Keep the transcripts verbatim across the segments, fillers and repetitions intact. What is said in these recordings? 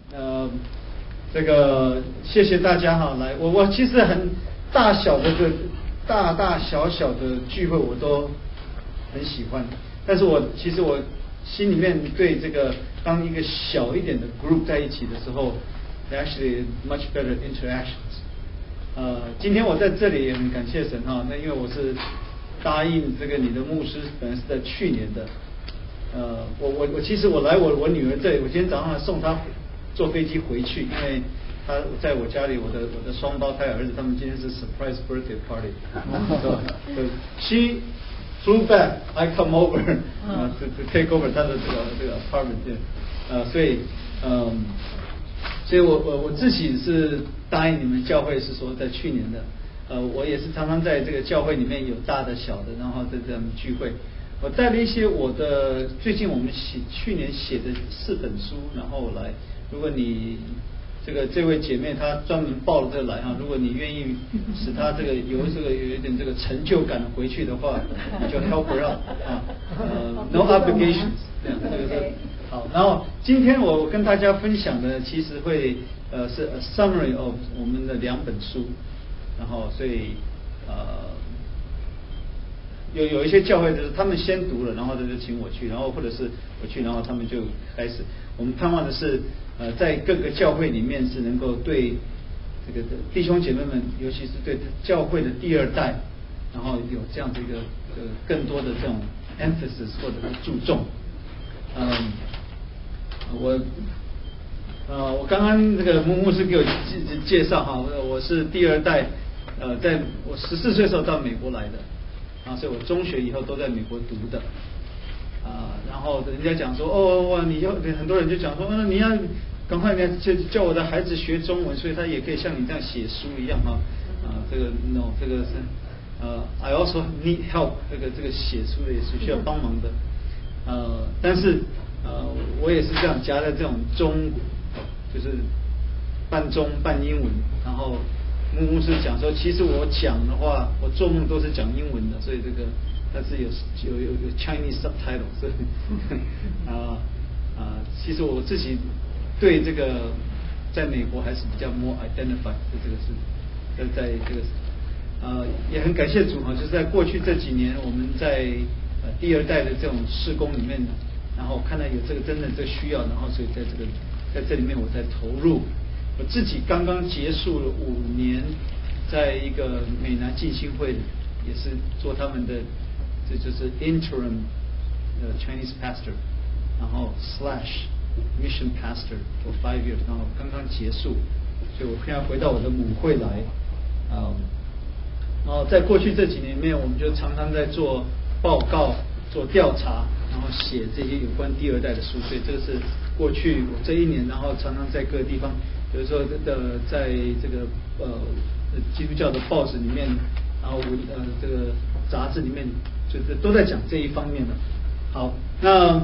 呃，这个谢谢大家哈，来，我我其实很大小的这大大小小的聚会我都很喜欢，但是我其实我心里面对这个当一个小一点的 group 在一起的时候 ，actually much better interactions。呃，今天我在这里也很感谢神哈，那因为我是答应这个你的牧师，本来是在去年的。呃，我我我其实我来我我女儿这里，我今天早上送她坐飞机回去，因为她在我家里，我的我的双胞胎儿子他们今天是 surprise birthday party， so, so she flew back, I come over 啊、uh, to to take over 她的这个这个 apartment， 呃，所以嗯，所以我我我自己是答应你们教会是说在去年的，呃，我也是常常在这个教会里面有大的小的，然后在这样聚会。我带了一些我的最近我们写去年写的四本书，然后来，如果你这个这位姐妹她专门报了这来哈，如果你愿意使她这个有这个有一点这个成就感回去的话，你就 help her out 啊，呃 no obligations 这样这个是好。然后今天我跟大家分享的其实会呃是 a summary of 我们的两本书，然后所以呃。有有一些教会就是他们先读了，然后他就请我去，然后或者是我去，然后他们就开始。我们盼望的是，呃，在各个教会里面是能够对这个弟兄姐妹们，尤其是对教会的第二代，然后有这样的一个呃更多的这种 emphasis 或者是注重。嗯，我呃我刚刚这个牧牧师给我介介绍哈，我是第二代，呃，在我十四岁的时候到美国来的。啊，所以我中学以后都在美国读的，啊，然后人家讲说，哦哇，你要很多人就讲说，嗯，你要赶快呢，就叫我的孩子学中文，所以他也可以像你这样写书一样哈，啊，这个 no， 这个是呃 ，I also need help， 这个这个写书的也是需要帮忙的，呃，但是呃，我也是这样夹在这种中，就是半中半英文，然后。牧牧师讲说，其实我讲的话，我做梦都是讲英文的，所以这个但是有有有有 Chinese subtitle， 所以啊啊，其实我自己对这个在美国还是比较 more identified， 这个是在在这个呃也很感谢主哈，就是在过去这几年，我们在呃第二代的这种事工里面，然后看到有这个真的这个需要，然后所以在这个在这里面我在投入。我自己刚刚结束了五年，在一个美南浸信会，也是做他们的，这就是 interim 呃 Chinese pastor， 然后 slash mission pastor for five years， 然后刚刚结束，所以我现在回到我的母会来，啊、嗯，然后在过去这几年里面，我们就常常在做报告、做调查，然后写这些有关第二代的书，所以这个是过去我这一年，然后常常在各个地方。比如说，的在这个呃基督教的报纸里面，然后文呃这个杂志里面，就是都在讲这一方面的。好，那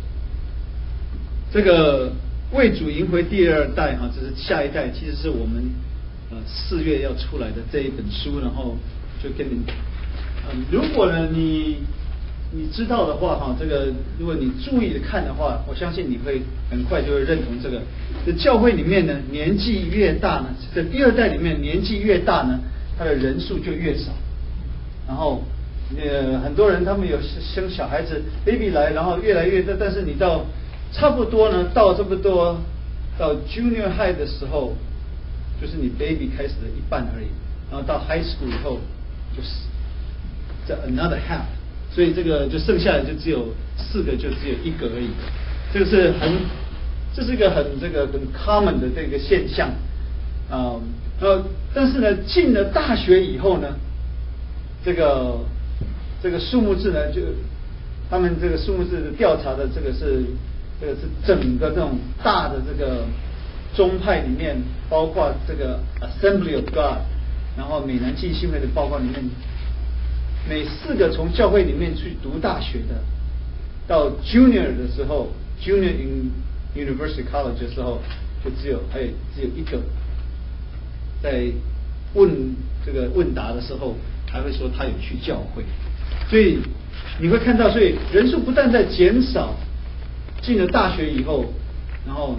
这个为主迎回第二代哈，这是下一代，其实是我们呃四月要出来的这一本书，然后就跟你，嗯，如果呢你你知道的话哈，这个如果你注意的看的话，我相信你会很快就会认同这个。这教会里面呢，年纪越大呢，在第二代里面年纪越大呢，他的人数就越少。然后呃很多人他们有生小孩子 baby 来，然后越来越大，但是你到差不多呢，到差不多到 junior high 的时候，就是你 baby 开始的一半而已。然后到 high school 以后，就是这 another half。所以这个就剩下的就只有四个，就只有一个而已。这个是很，这是一个很这个很 common 的这个现象啊。呃，但是呢，进了大学以后呢，这个这个数目字呢，就他们这个数目字的调查的这个是这个是整个这种大的这个宗派里面，包括这个 Assembly of God， 然后美南浸信会的报告里面。每四个从教会里面去读大学的，到 junior 的时候 ，junior in university college 的时候，就只有还有只有一个，在问这个问答的时候，还会说他有去教会，所以你会看到，所以人数不但在减少，进了大学以后，然后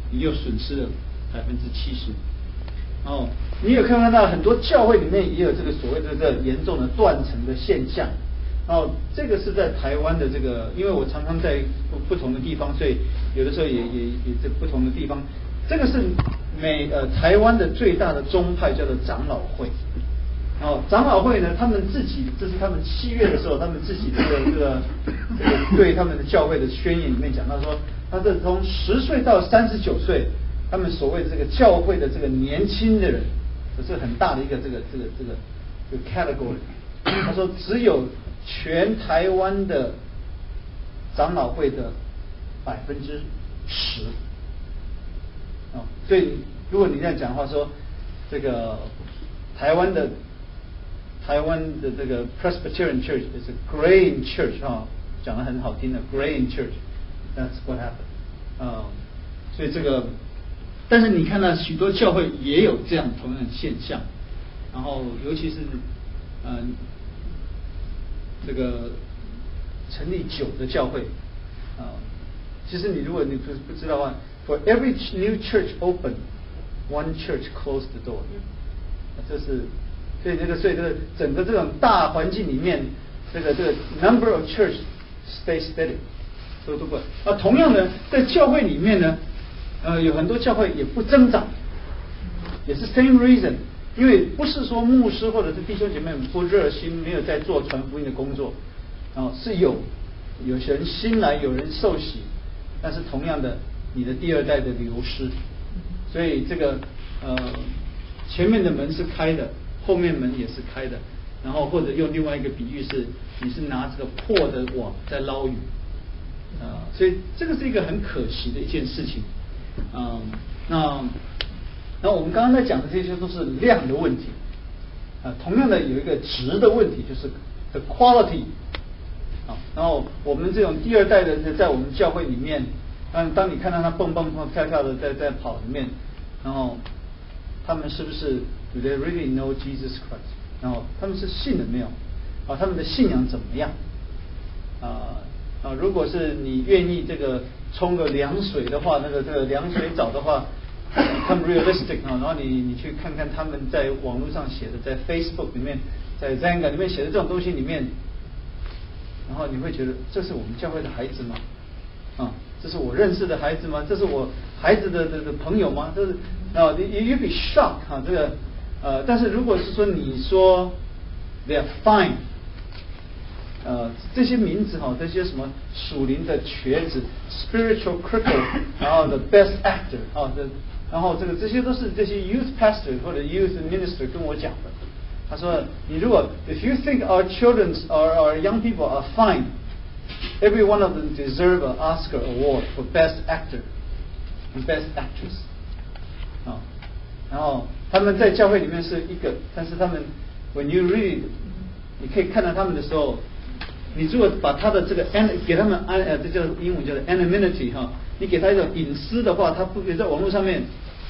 你又损失了百分之七十。哦，你有看到很多教会里面也有这个所谓的这个严重的断层的现象。哦，这个是在台湾的这个，因为我常常在不不同的地方，所以有的时候也也也在不同的地方。这个是美呃台湾的最大的宗派叫做长老会。哦，长老会呢，他们自己这是他们七月的时候，他们自己这个这个这个对他们的教会的宣言里面讲到说，他是从十岁到三十九岁。他们所谓的这个教会的这个年轻的人，这是很大的一个这个这个这个这个 category。他说只有全台湾的长老会的百分之十。哦，所以如果你这样讲的话，说这个台湾的台湾的这个 Presbyterian Church is a graying church 啊，讲得很好听的 graying church，that's what happened。啊，所以这个。但是你看到许多教会也有这样同样的现象，然后尤其是嗯、呃、这个成立久的教会啊、呃，其实你如果你不不知道的话 ，for every new church open, one church closed the door， 这是所以这个所以这个整个这种大环境里面，这个这个 number of church stay steady， 都都不啊，同样的在教会里面呢。呃，有很多教会也不增长，也是 same reason， 因为不是说牧师或者是弟兄姐妹们不热心，没有在做传福音的工作，然后是有有人新来，有人受洗，但是同样的，你的第二代的流失，所以这个呃前面的门是开的，后面门也是开的，然后或者用另外一个比喻是，你是拿这个破的网在捞鱼，啊、呃，所以这个是一个很可惜的一件事情。嗯，那那我们刚刚在讲的这些都是量的问题，啊，同样的有一个质的问题，就是 the quality， 啊，然后我们这种第二代的在我们教会里面，当当你看到他蹦蹦蹦跳跳的在在跑里面，然后他们是不是 do they really know Jesus Christ？ 然后他们是信了没有？啊，他们的信仰怎么样？啊啊，如果是你愿意这个。冲个凉水的话，那个这个凉水澡的话 ，become realistic 啊，然后你你去看看他们在网络上写的，在 Facebook 里面，在 Xanga 里面写的这种东西里面，然后你会觉得这是我们教会的孩子吗？啊，这是我认识的孩子吗？这是我孩子的的的朋友吗？这是啊，你 you be shocked 啊，这个呃，但是如果是说你说 they are fine。呃，这些名字哈，这些什么属灵的瘸子 ，spiritual cripple， 然后 the best actor 啊，这，然后这个这些都是这些 youth pastor 或者 youth minister 跟我讲的。他说，你如果 if you think our children or our young people are fine, every one of them deserve an Oscar award for best actor and best actress。啊，然后他们在教会里面是一个，但是他们 when you read， 你可以看到他们的时候。你如果把他的这个 an 给他们安呃，这叫英文叫做 anonymity 哈，你给他一种隐私的话，他不可以在网络上面，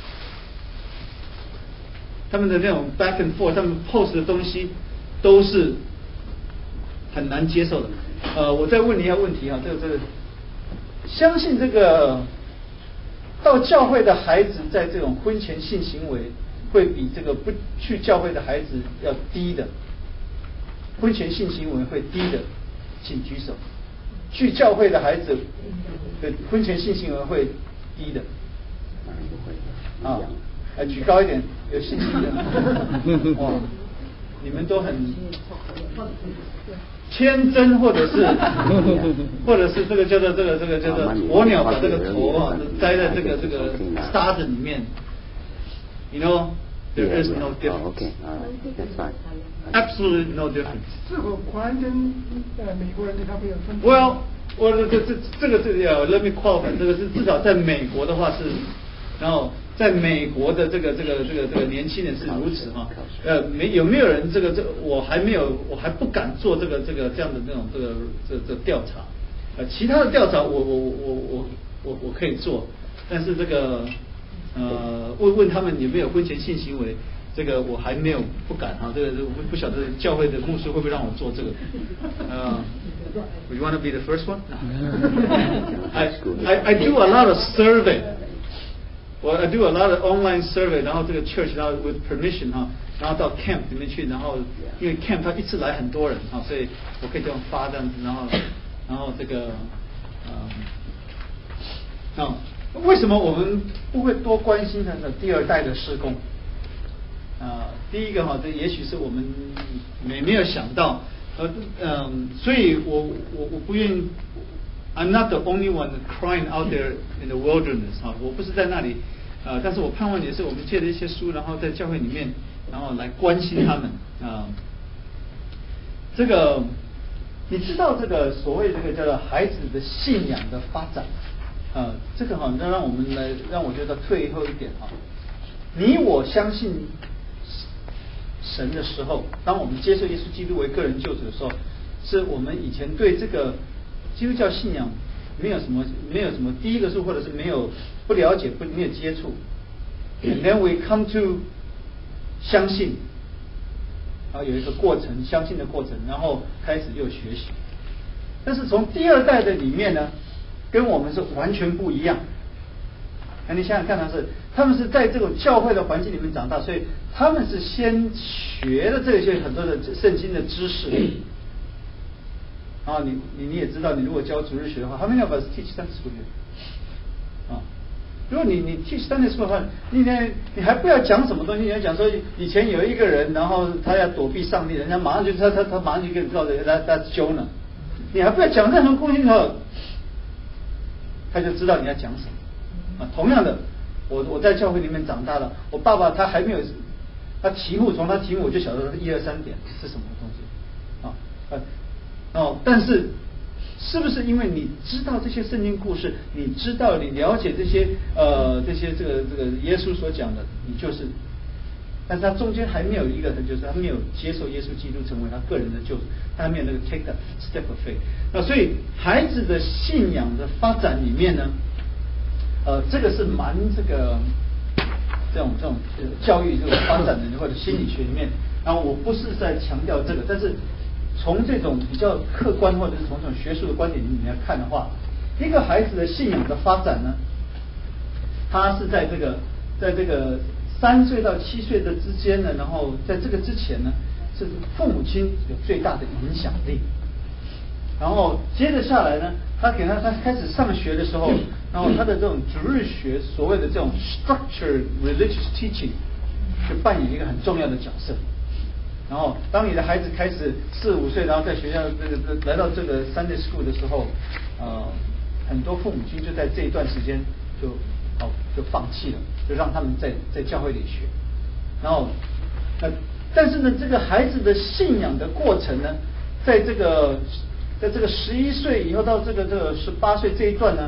他们的那种 back and forth， 他们 post 的东西都是很难接受的。呃，我再问你一下问题哈，这个这个，相信这个到教会的孩子在这种婚前性行为会比这个不去教会的孩子要低的，婚前性行为会低的。请举手。去教会的孩子的婚前性行为会低的。啊，呃，举高一点，有信心的。哇，你们都很天真，或者是，或者是这个叫做这个这个叫做鸵鸟把这个头啊栽在这个这个沙子里面。You know, there is no difference. Oh, okay, all right, that's fine. Absolutely no difference. 是否国安跟呃美国人对他们有分别 Well, 我这这这个这个 let me qualify， 这个是至少在美国的话是，然后在美国的这个这个这个这个年轻人是如此哈。呃，没有没有人这个这个我还没有我还不敢做这个这个这样的这种这个这这调查。呃，其他的调查我我我我我我可以做，但是这个呃问问他们有没有婚前性行为。这个我还没有不敢哈，这个我不晓得教会的牧师会不会让我做这个。呃、uh, ，You want to be the first one? I I I do a lot of survey. 我 I do a lot of online survey， 然后这个 church 然后 with permission 哈，然后到 camp 里面去，然后因为 camp 他一次来很多人哈，所以我可以这样发这样子，然后然后这个嗯啊，为什么我们不会多关心他的第二代的事工？啊，第一个哈，这也许是我们没没有想到，呃嗯，所以我我我不愿意。I'm not the only one crying out there in the wilderness 哈，我不是在那里，呃，但是我盼望也是我们借的一些书，然后在教会里面，然后来关心他们啊、呃。这个你知道这个所谓这个叫做孩子的信仰的发展啊、呃，这个哈，让让我们来让我觉得退后一点哈。你我相信神的时候，当我们接受耶稣基督为个人救主的时候，是我们以前对这个基督教信仰没有什么没有什么第一个是或者是没有不了解不没有接触 ，and then we come to 相信，然后有一个过程相信的过程，然后开始又学习。但是从第二代的里面呢，跟我们是完全不一样。那你想想看，他是他们是在这种教会的环境里面长大，所以他们是先学了这些很多的圣经的知识。然后你你你也知道，你如果教主日学的话， how many of us teach Sunday school here？ 啊，如果你你 teach Sunday school 的话，你呢你还不要讲什么东西，你要讲说以前有一个人，然后他要躲避上帝，人家马上就他他他马上就跟你告诉他他揪呢，你还不要讲任何东西的，他就知道你要讲什么。啊，同样的，我我在教会里面长大了，我爸爸他还没有他题目，从他题目我就晓得一二三点是什么东西啊呃。哦，但是是不是因为你知道这些圣经故事，你知道你了解这些呃这些这个这个耶稣所讲的，你就是，但是他中间还没有一个，就是他没有接受耶稣基督成为他个人的救主，他还没有那个 take the step of faith。那所以孩子的信仰的发展里面呢，呃，这个是蛮这个这种这种教育这种发展的或者心理学里面，然后我不是在强调这个，但是。从这种比较客观或者是从这种学术的观点里面来看的话，一个孩子的信仰的发展呢，他是在这个在这个三岁到七岁的之间呢，然后在这个之前呢，是父母亲有最大的影响力。然后接着下来呢，他给他他开始上学的时候，然后他的这种主日学所谓的这种 structured religious teaching 就扮演一个很重要的角色。然后，当你的孩子开始四五岁，然后在学校这个来到这个 Sunday School 的时候，呃，很多父母亲就在这一段时间就哦就放弃了，就让他们在在教会里学。然后，呃，但是呢，这个孩子的信仰的过程呢，在这个在这个十一岁以后到这个这个十八岁这一段呢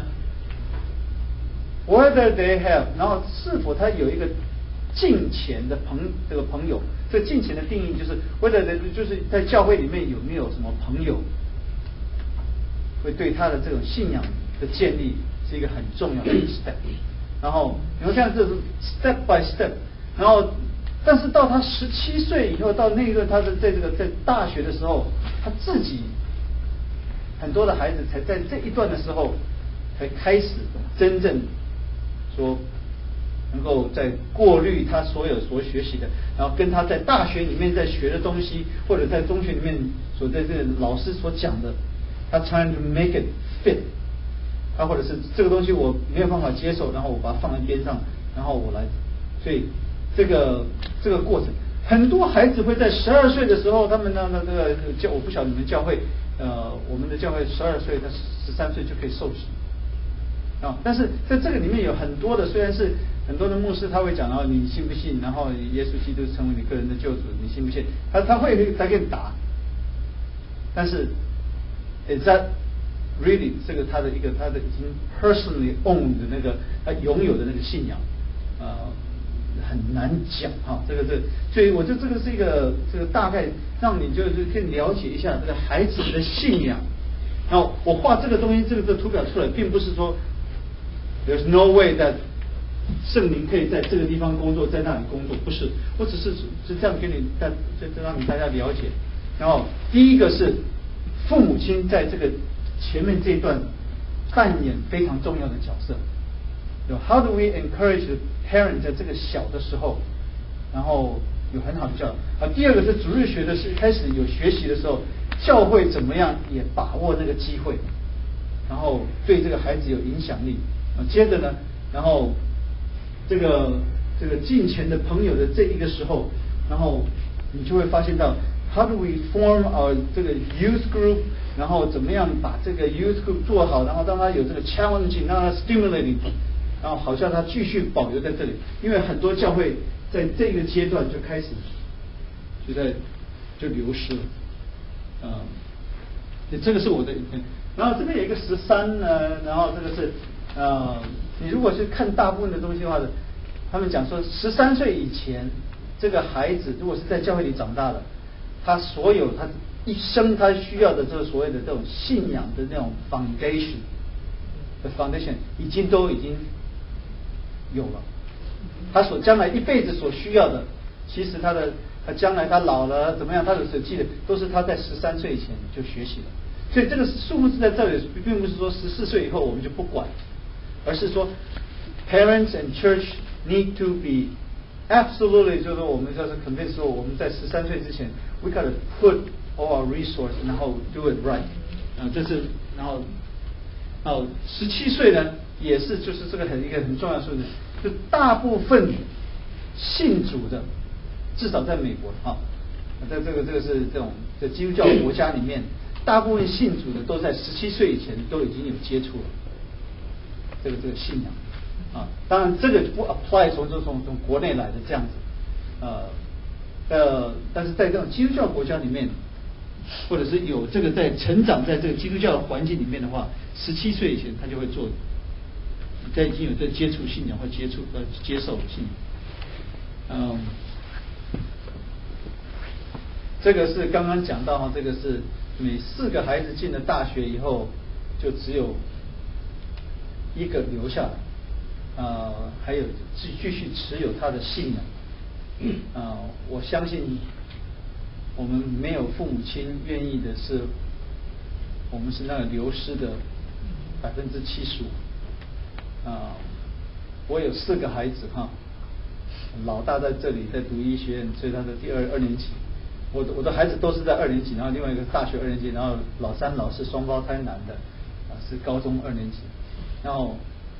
，whether they have， 然后是否他有一个敬虔的朋这个朋友。这敬虔的定义就是，或者就是在教会里面有没有什么朋友，会对他的这种信仰的建立是一个很重要的 step。然后你会看这是 step by step。然后，但是到他十七岁以后，到那个他的在这个在大学的时候，他自己很多的孩子才在这一段的时候，才开始真正说。能够在过滤他所有所学习的，然后跟他在大学里面在学的东西，或者在中学里面所在这个老师所讲的，他 trying to make it fit， 他或者是这个东西我没有办法接受，然后我把它放在边上，然后我来，所以这个这个过程，很多孩子会在十二岁的时候，他们呢那这个教我不晓得你们教会，呃，我们的教会十二岁到十三岁就可以受洗。啊，但是在这个里面有很多的，虽然是很多的牧师他会讲到你信不信，然后耶稣基督成为你个人的救主，你信不信？他他会他给你答，但是 is that really 这个他的一个他的已经 personally owned 的那个他拥有的那个信仰，呃，很难讲哈、啊。这个这个，所以我觉得这个是一个这个大概让你就是更了解一下这个孩子的信仰。然后我画这个东西，这个这个图表出来，并不是说。There's no way that 圣灵可以在这个地方工作，在那里工作，不是。我只是是这样给你大，就让你大家了解。然后第一个是父母亲在这个前面这一段扮演非常重要的角色。 有 How do we encourage the parent 在这个小的时候，然后有很好的教育啊。第二个是主日学的是开始有学习的时候，教会怎么样也把握那个机会，然后对这个孩子有影响力啊。接着呢，然后这个这个近前的朋友的这一个时候，然后你就会发现到 How do we form our 这个 youth group， 然后怎么样把这个 youth group 做好，然后让他有这个 challenging， 让他 stimulating， 然后好像他继续保留在这里，因为很多教会在这个阶段就开始就在就流失了，啊、呃，这个是我的影片。然后这边有一个十三呢，然后这个是呃，你如果是看大部分的东西的话，他们讲说十三岁以前，这个孩子如果是在教会里长大的，他所有他一生他需要的这个所谓的这种信仰的那种 foundation 的 foundation 已经都已经有了，他所将来一辈子所需要的，其实他的他将来他老了怎么样，他的所记得都是他在十三岁以前就学习了。所以这个数目字在这里，并不是说十四岁以后我们就不管，而是说 parents and church need to be absolutely 就是说我们就是 convinced 说我们在十三岁之前 we gotta put all our resource 然后 do it right 啊、呃，这是然后哦十七岁呢也是就是这个很一个很重要的数字，就大部分信主的至少在美国哈，在、哦、这个这个是这种在基督教国家里面，大部分信主的都在十七岁以前都已经有接触了这个这个信仰。啊，当然这个不 apply 从从从从国内来的这样子，呃呃，但是在这种基督教国家里面，或者是有这个在成长在这个基督教的环境里面的话，十七岁以前他就会做，在已经有在接触信仰或接触呃接受信仰，嗯，这个是刚刚讲到哈，这个是每四个孩子进了大学以后，就只有一个留下来。呃，还有继继续持有他的信仰，啊、呃，我相信我们没有父母亲愿意的是，我们是那个流失的百分之七十五。啊，我有四个孩子哈，老大在这里在读医学院，所以他的第二二年级，我的我的孩子都是在二年级，然后另外一个大学二年级，然后老三老四双胞胎男的，啊是高中二年级，然后。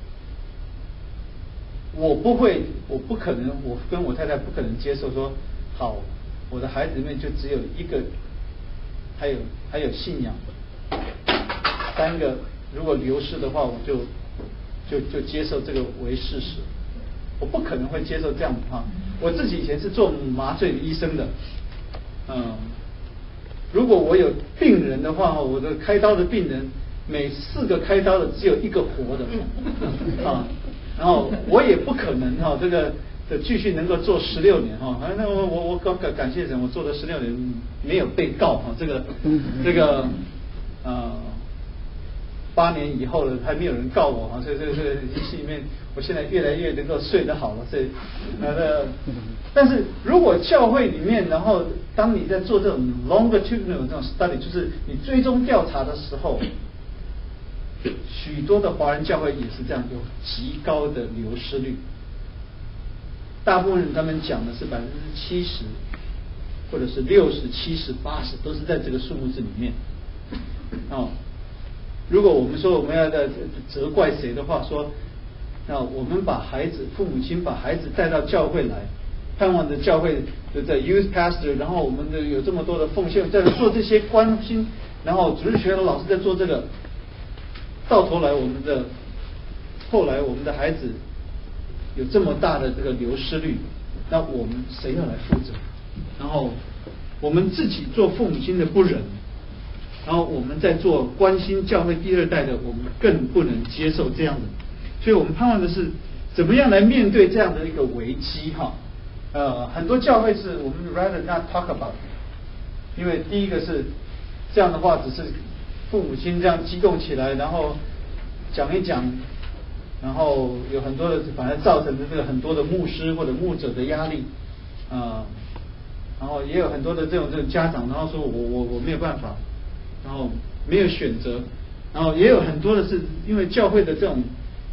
我不会，我不可能，我跟我太太不可能接受说，好，我的孩子里面就只有一个，还有还有信仰，三个如果流失的话，我就就就接受这个为事实，我不可能会接受这样的哈。我自己以前是做麻醉医生的，嗯，如果我有病人的话，我的开刀的病人每四个开刀的只有一个活的，啊。然后我也不可能哈，这个的继续能够做十六年哈。那我我我感感谢神，我做了十六年没有被告哈。这个这个呃八年以后了，还没有人告我哈。所以这个这个心里面，我现在越来越能够睡得好了。所以呃，但是如果教会里面，然后当你在做这种 longitudinal 这种 study， 就是你追踪调查的时候。许多的华人教会也是这样，有极高的流失率。大部分人他们讲的是百分之七十，或者是六十、七十、八十，都是在这个数目字里面。哦，如果我们说我们要在责怪谁的话，说，那我们把孩子，父母亲把孩子带到教会来，盼望着教会的在 youth pastor， 然后我们的有这么多的奉献，在做这些关心，然后主日学的老师在做这个。到头来，我们的后来我们的孩子有这么大的这个流失率，那我们谁要来负责？然后我们自己做父母亲的不忍，然后我们在做关心教会第二代的，我们更不能接受这样的。所以我们盼望的是怎么样来面对这样的一个危机哈？呃，很多教会是我们 rather not talk about， 因为第一个是这样的话，只是。父母亲这样激动起来，然后讲一讲，然后有很多的，反而造成的这个很多的牧师或者牧者的压力，啊、呃，然后也有很多的这种这种家长，然后说我我我没有办法，然后没有选择，然后也有很多的是因为教会的这种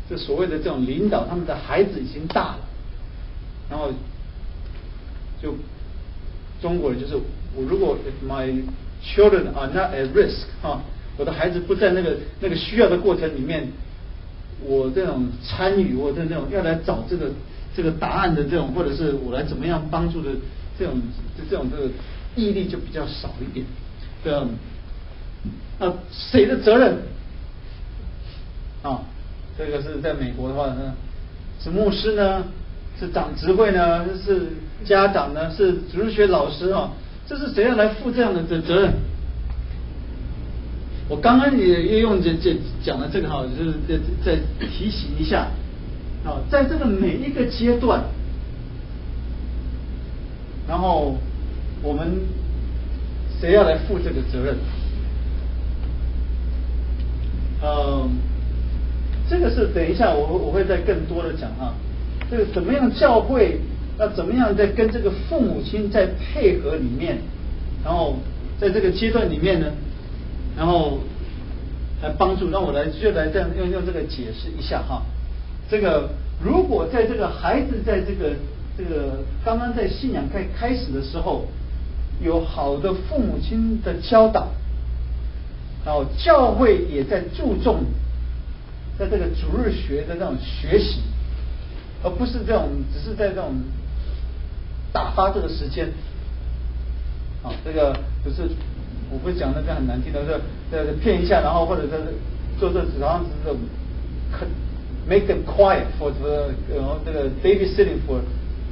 这所谓的这种领导，他们的孩子已经大了，然后就中国人就是我如果 my children are not at risk 啊，我的孩子不在那个那个需要的过程里面，我这种参与或者那种要来找这个这个答案的这种，或者是我来怎么样帮助的这种这种这个毅力就比较少一点。这样，那谁的责任啊？这个是在美国的话呢，是牧师呢，是长执会呢，是家长呢，是主日学老师啊？这是谁要来负这样的责责任？我刚刚也也用这这讲了这个哈，就是再再提醒一下啊，在这个每一个阶段，然后我们谁要来负这个责任？嗯，这个是等一下我我会再更多的讲哈，这个怎么样教会要怎么样在跟这个父母亲在配合里面，然后在这个阶段里面呢，然后来帮助，让我来就来这样用用这个解释一下哈。这个如果在这个孩子在这个这个刚刚在信仰开开始的时候，有好的父母亲的教导，然后教会也在注重在这个主日学的那种学习，而不是这种只是在这种打发这个时间。好，这个不是我不是讲的这很难听的，是这骗一下，然后或者是做这好像是这种 make them quiet for the 然后这个 babysitting for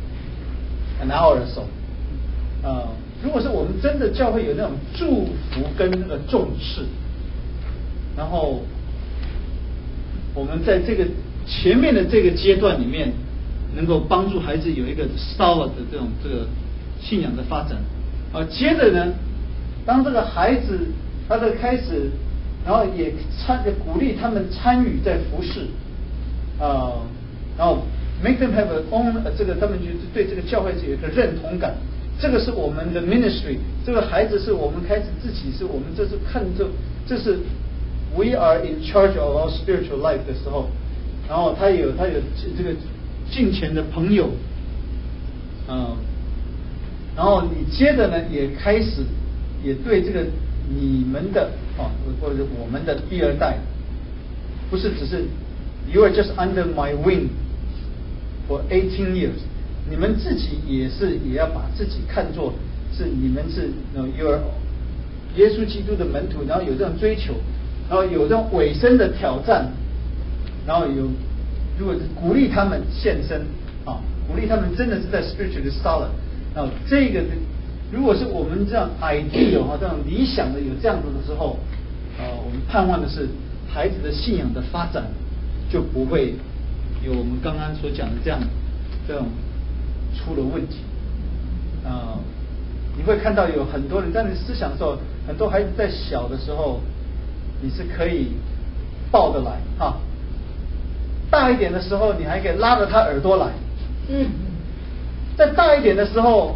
an hour or so。啊，如果是我们真的教会有那种祝福跟那个重视，然后我们在这个前面的这个阶段里面，能够帮助孩子有一个 solid 的这种这个信仰的发展。啊，接着呢，当这个孩子他的开始，然后也参鼓励他们参与在服事，啊，然后 make them have a own 这个他们就对这个教会有一个认同感。这个是我们的 ministry， 这个孩子是我们开始自己是我们这是看着这是 we are in charge of our spiritual life 的时候，然后他有他有这个敬虔的朋友，嗯，然后你接着呢也开始也对这个你们的啊或者我们的第二代，不是只是 you are just under my wing for eighteen years。你们自己也是，也要把自己看作是你们是有耶稣基督的门徒，然后有这种追求，然后有这种委身的挑战，然后有如果是鼓励他们献身啊，鼓励他们真的是在 spiritually solid。然后这个如果是我们这样 ideal 哈，这种理想的有这样子的时候，呃，我们盼望的是孩子的信仰的发展就不会有我们刚刚所讲的这样这种。出了问题，啊、呃，你会看到有很多人在你思想的时候，很多孩子在小的时候，你是可以抱得来哈，大一点的时候，你还可以拉着他耳朵来，嗯，再大一点的时候，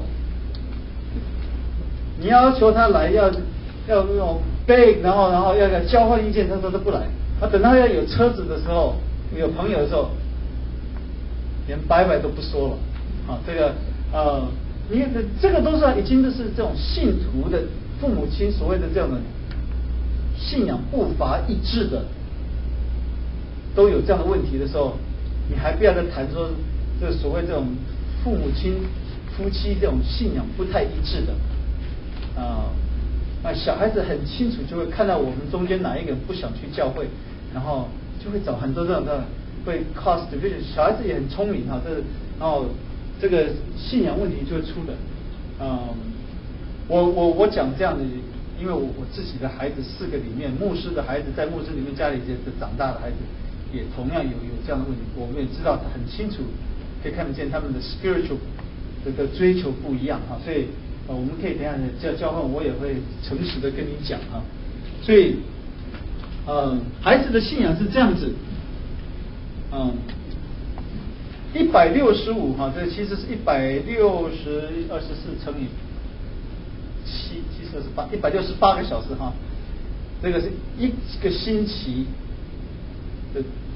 你要求他来，要要那种 beg， 然后然后要要交换意见，他说他不来，他等他要有车子的时候，有朋友的时候，连拜拜都不说了。啊，这个呃，你看这个都是已经都是这种信徒的父母亲所谓的这样的信仰步伐一致的，都有这样的问题的时候，你还不要再谈说这个所谓这种父母亲夫妻这种信仰不太一致的啊啊，小孩子很清楚就会看到我们中间哪一个人不想去教会，然后就会找很多这种的会 cause division。小孩子也很聪明哈，这然后。这个信仰问题就会出的，嗯，我我我讲这样的，因为我我自己的孩子四个里面，牧师的孩子在牧师里面家里这长大的孩子，也同样有有这样的问题，我们也知道很清楚，可以看得见他们的 spiritual 这个追求不一样哈，所以呃我们可以等一下交交换，我也会诚实的跟你讲哈，所以，呃，孩子的信仰是这样子，嗯。一百六十五哈，这其实是一百六十二十四乘以七，七十二十八，一百六十八个小时哈。这个是一个星期的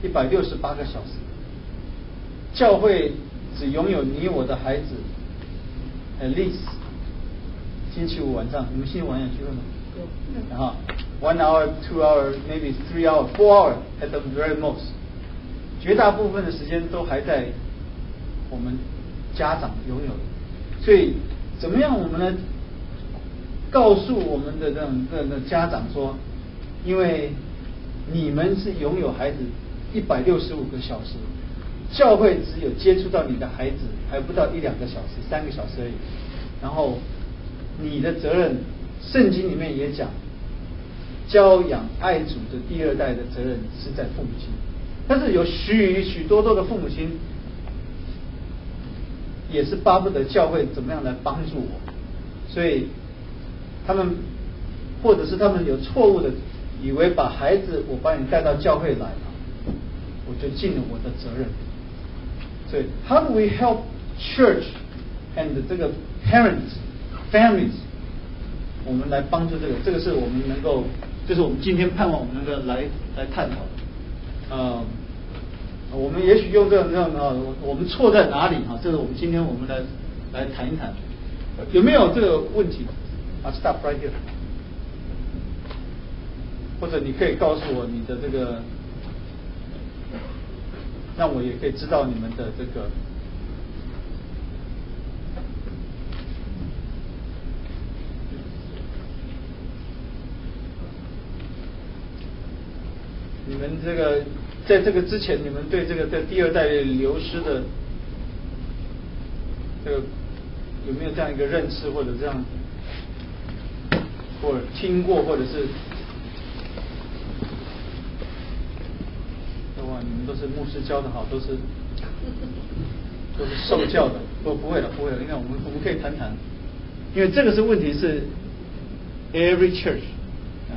一百六十八个小时。教会只拥有你我的孩子 ，at least 星期五晚上，你们星期五晚上有聚会吗？有。然后 one hour, two hour, maybe three hour, four hour at the very most。绝大部分的时间都还在我们家长拥有的，所以怎么样我们呢？告诉我们的这种这种家长说，因为你们是拥有孩子一百六十五个小时，教会只有接触到你的孩子还不到一两个小时、三个小时而已。然后你的责任，圣经里面也讲，教养爱主的第二代的责任是在父母亲。但是有许许多多的父母亲，也是巴不得教会怎么样来帮助我，所以他们或者是他们有错误的以为把孩子我把你带到教会来了，我就尽了我的责任。所以 how do we help church and 这个 parents families， 我们来帮助这个，这个是我们能够，就是我们今天盼望我们能够来来探讨的。呃，我们也许用这种这种啊，我们错在哪里啊？这是我们今天我们来来谈一谈，有没有这个问题？啊 ，stop right here。或者你可以告诉我你的这个，让我也可以知道你们的这个。你们这个在这个之前，你们对这个在第二代流失的这个有没有这样一个认识，或者这样，或者听过，或者是，哇，你们都是牧师教的好，都是都是受教的，不不会了，不会了，应该我们我们可以谈谈，因为这个是问题是 every church 啊，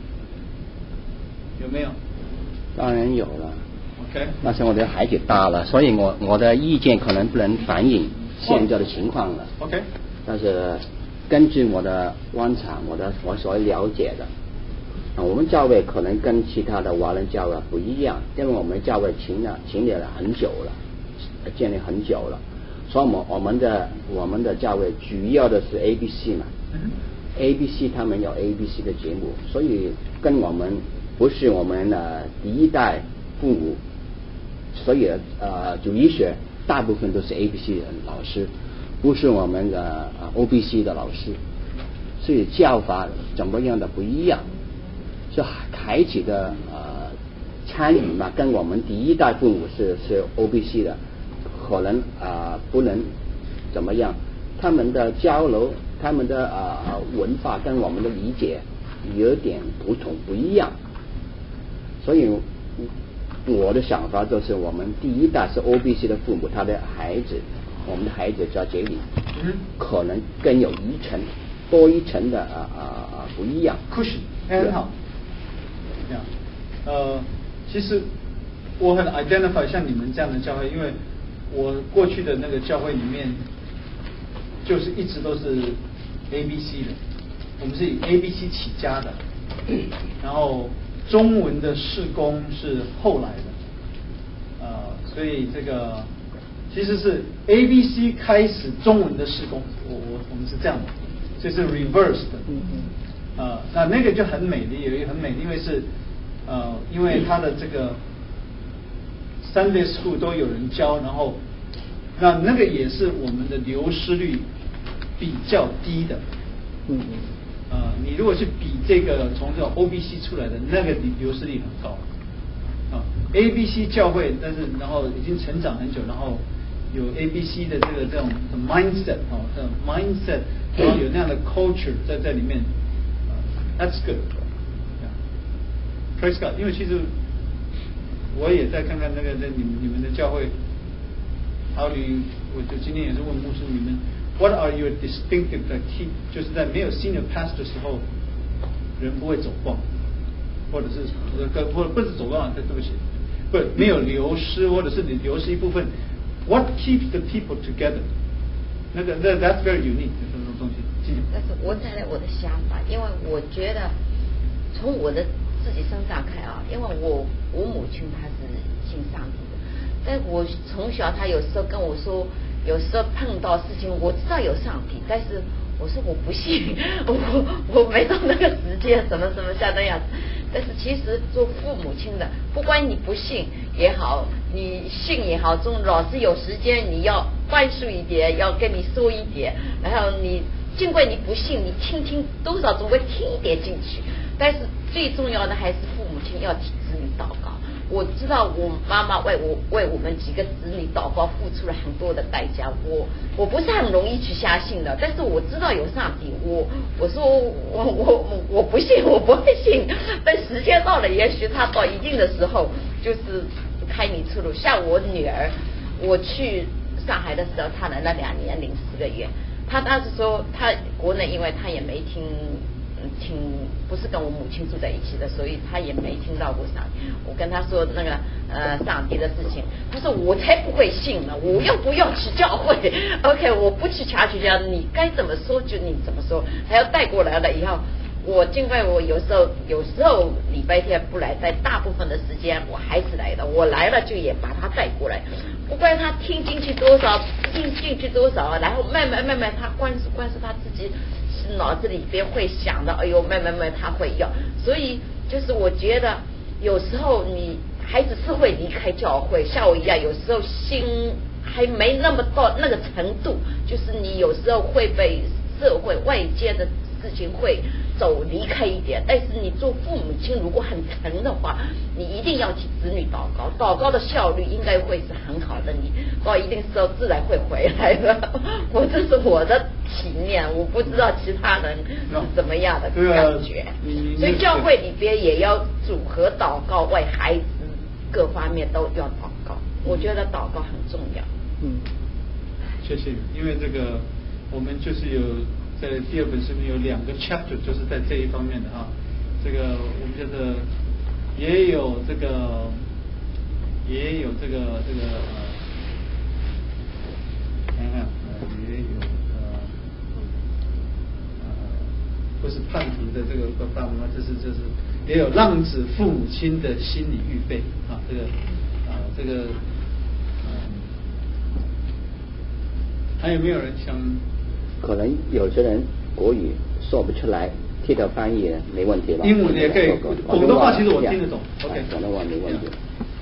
有没有？ 当然有了 ，OK。 但是我的孩子大了，所以我我的意见可能不能反映现在的情况了。 Oh, OK。 但是根据我的观察，我的我所了解的，啊，我们教会可能跟其他的华人教会不一样，因为我们教会成了成立了很久了，建立很久了，所以我们我们的我们的教会主要的是 A B C 嘛、嗯、，A B C 他们有 A B C 的节目，所以跟我们。不是我们呃第一代父母，所以呃主医学大部分都是 A B C 的老师，不是我们的呃 O B C 的老师，所以教法怎么样的不一样，就孩子的呃参与嘛，跟我们第一代父母是是 O B C 的，可能啊、呃、不能怎么样，他们的交流，他们的呃文化跟我们的理解有点不同不一样。所以我的想法就是，我们第一代是 O B C 的父母，他的孩子，我们的孩子在这里，嗯，可能更有一层多一层的啊啊啊不一样。 Cushion， 很好。这样，呃，其实我很 identify 像你们这样的教会，因为我过去的那个教会里面，就是一直都是 A B C 的，我们是以 A B C 起家的，然后。中文的事工是后来的，呃，所以这个其实是 A B C 开始中文的事工，我我我们是这样的，这是 reverse 的，嗯嗯，呃，那那个就很美丽，有一个很美丽，因为是呃，因为它的这个 Sunday School 都有人教，然后那那个也是我们的流失率比较低的，嗯嗯。呃，你如果去比这个从这种 O B C 出来的那个流失率很高，啊 ，A B C 教会，但是然后已经成长很久，然后有 A B C 的这个这种 mindset 哦，这种 mindset， 然后有那样的 culture 在在里面，啊 ，That's good。Praise God， 因为其实我也在看看那个在你们你们的教会，How do you， 我就今天也是问牧师你们。What are your distinctive that keep？ 就是在没有 senior pastor 的时候，人不会走光，或者是呃不不是走光，对不起，不没有流失，或者是你流失一部分。What keeps the people together？ 那个那 that's very unique 这种东西。 但是我带来我的想法，因为我觉得从我的自己身上看啊，因为我我母亲她是信上帝的，但我从小她有时候跟我说，有时候碰到事情我知道有上帝，但是我说我不信，我我没到那个时间，什么什么像那样子。但是其实做父母亲的，不管你不信也好，你信也好，总老是有时间你要灌输一点，要跟你说一点，然后你尽管你不信，你听听多少总会听一点进去。但是最重要的还是父母亲要替子女祷告。我知道我妈妈为我为我们几个子女祷告付出了很多的代价，我我不是很容易去相信的，但是我知道有上帝，我我说我我我不信，我不会信，但时间到了，也许他到一定的时候就是开你出路。像我女儿，我去上海的时候，她来了两年零四个月，她当时说她国内，因为她也没听。听不是跟我母亲住在一起的，所以他也没听到过上帝。我跟他说那个呃上帝的事情，他说我才不会信呢，我要不要去教会 ？OK， 我不去查去教，你该怎么说就你怎么说，还要带过来了以后，我尽管我有时候有时候礼拜天不来，但大部分的时间我还是来的，我来了就也把他带过来，不管他听进去多少，听进去多少，然后慢慢慢慢他灌输灌输他自己。脑子里边会想到，哎呦，慢慢慢他会要，所以就是我觉得有时候你孩子是会离开教会，像我一样，有时候心还没那么到那个程度，就是你有时候会被社会外界的事情会走离开一点，但是你做父母亲如果很疼的话，你一定要替子女祷告，祷告的效率应该会是很好的，你到一定时候自然会回来的。我这是我的体验，我不知道其他人是怎么样的感觉。所以教会里边也要组合祷告，为孩子各方面都要祷告。我觉得祷告很重要。 嗯，谢谢。因为这个我们就是有。在第二本书里面有两个 chapter， 就是在这一方面的啊。这个我们觉得也有这个，也有这个这个呃，看看呃，也有呃呃，不是叛徒的这个爸爸妈妈，这是这是也有浪子父母亲的心理预备啊，这个啊这个嗯、呃，还有没有人想？ 可能有些人国语说不出来，替他翻译没问题吧？ 英文也可以，广东话其實我聽得懂。OK， 廣東話冇問題。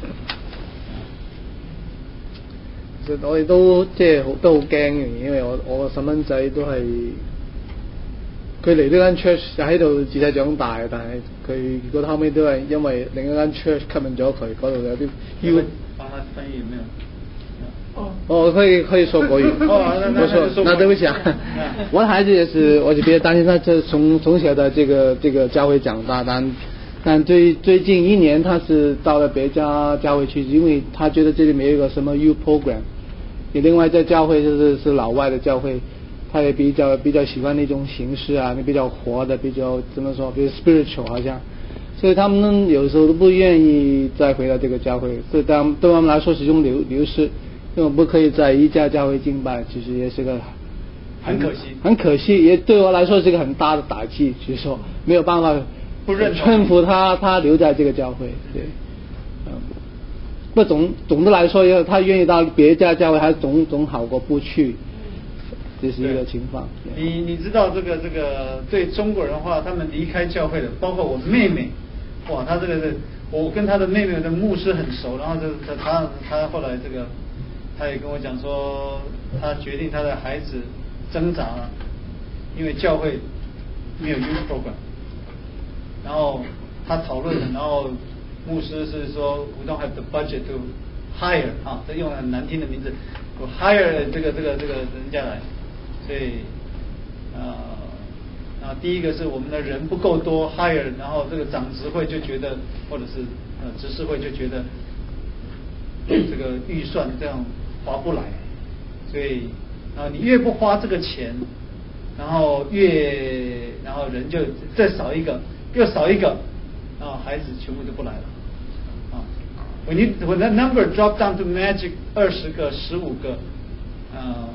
其實我哋都即係都好驚嘅，因為我我個細蚊仔都係佢嚟呢間 church 就喺度自細長大，但係佢覺得後尾都係因為另一間 church 吸引咗佢，嗰度有啲要。 幫他翻譯有沒有？ 哦，可以可以說國語。 哦， 那說那對不起啊，我的孩子也是，我就比較擔心他這從從小的這個這個教會長大，但但最最近一年他是到了別家教會去，因為他覺得這裡沒有一個什麼 youth program， 也另外在教會就是是老外的教會，他也比較比較喜歡那種形式啊，比較活的，比較怎麼說，比較 spiritual 好像，所以他們有時候都不願意再回到這個教會，對他們對他們來說是一種流流失。因為我不可以在一家教會敬拜，其實也是個很可惜， 很可惜，也對我來說是一個很大的打擊。就是說沒有辦法不認勸服他，他留在這個教會。對，嗯，不總總的來說，要他願意到別家教會，還總總好過不去，這是一個情況。 你你知道這個這個對中國人的話，他們離開教會的，包括我妹妹，哇，他這個是我跟他的妹妹的牧師很熟，然後就他他他後來這個。他也跟我講說，他決定他的孩子掙扎了，因為教會沒有 youth program， 然後他討論，然後牧師是說 we don't have the budget to hire 啊，這用很難聽的名字，我 hire 這個這個這個人家來，所以啊啊第一個是我們的人不夠多 hire， 然後這個長執會就覺得，或者是呃執事會就覺得這個預算這樣划不来，所以啊，你越不花这个钱，然后越然后人就再少一个，又少一个，然后孩子全部都不来了。啊 ，when you when that number drop down to magic 二十个、十五个，啊，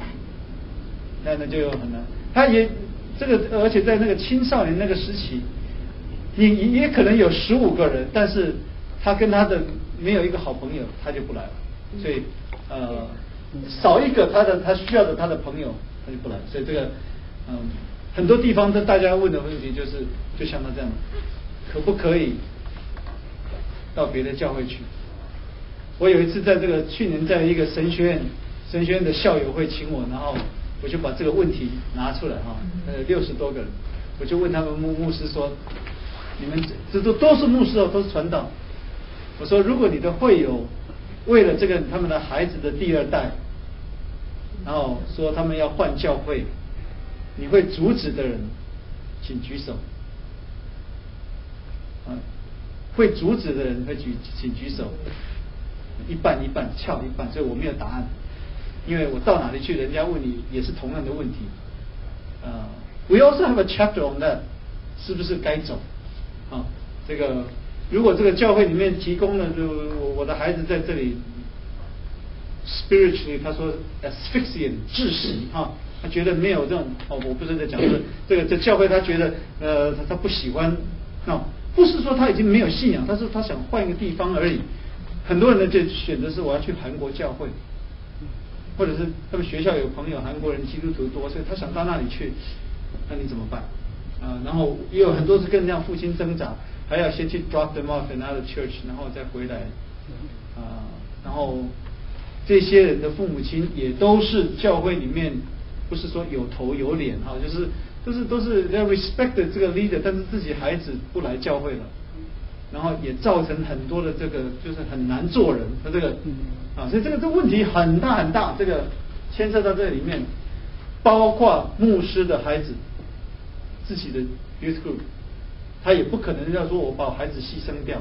那那就有很难。他也这个，而且在那个青少年那个时期， 你也可能有十五个人，但是他跟他的没有一个好朋友，他就不来了。所以呃，少一个他的他需要的他的朋友，他就不来。所以这个嗯，很多地方的大家问的问题就是，就像他这样，可不可以到别的教会去？我有一次在这个去年在一个神学院神学院的校友会请我，然后我就把这个问题拿出来哈，呃六十多个人，我就问他们牧牧师说，你们这都都是牧师哦，都是传道。我说如果你的会友为了这个他们的孩子的第二代，然后说他们要换教会，你会阻止的人，请举手。啊，会阻止的人会举，请举手。一半一半，翘一半，所以我没有答案，因为我到哪里去，人家问你也是同样的问题。呃 ，We also have a chapter on that， 是不是该走？啊，这个如果这个教会里面提供了，就我的孩子在这里 spiritually， 他说 asphyxiate 窒息啊，他觉得没有这种哦，我不是在讲这这个这教会，他觉得呃他他不喜欢，啊，不是说他已经没有信仰，他是他想换一个地方而已。很多人呢就选择是我要去韩国教会，或者是他们学校有朋友韩国人基督徒多，所以他想到那里去，那你怎么办？啊，然后也有很多是跟这样父亲挣扎，还要先去 drop them off another church， 然后再回来，啊，然后这些人的父母亲也都是教会里面，不是说有头有脸哈，就是都是都是要 respect 这个 leader， 但是自己孩子不来教会了。然后也造成很多的这个就是很难做人，他这个啊，所以这个这个问题很大很大，这个牵涉到这里面，包括牧师的孩子自己的 youth group， 他也不可能要说我把孩子牺牲掉，